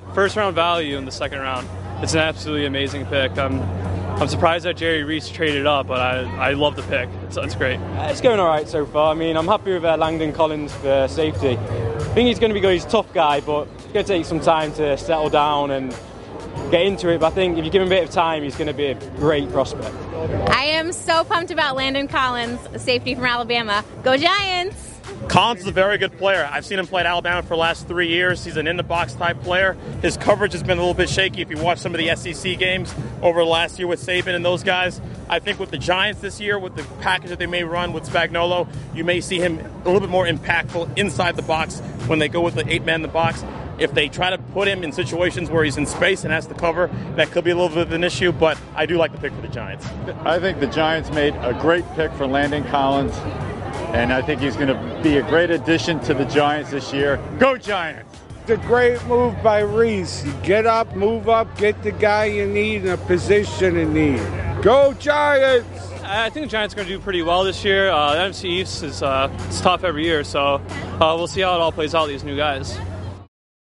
first round value in the second round. It's an absolutely amazing pick. I'm surprised that Jerry Reese traded up, but I love the pick. It's great. It's going all right so far. I mean, I'm happy with Langdon Collins for safety. I think he's going to be good. He's a tough guy, but it's going to take some time to settle down and get into it. But I think if you give him a bit of time, he's going to be a great prospect. I am so pumped about Landon Collins, safety from Alabama. Go Giants! Collins is a very good player. I've seen him play at Alabama for the last 3 years. He's an in-the-box type player. His coverage has been a little bit shaky if you watch some of the SEC games over the last year with Saban and those guys. I think with the Giants this year, with the package that they may run with Spagnuolo, you may see him a little bit more impactful inside the box when they go with the 8-man in the box. If they try to put him in situations where he's in space and has to cover, that could be a little bit of an issue, but I do like the pick for the Giants. I think the Giants made a great pick for Landon Collins, and I think he's going to be a great addition to the Giants this year. Go Giants! It's a great move by Reese. You get up, move up, get the guy you need in a position in need. Go Giants! I think the Giants are going to do pretty well this year. The NFC East is it's tough every year, so we'll see how it all plays out, these new guys.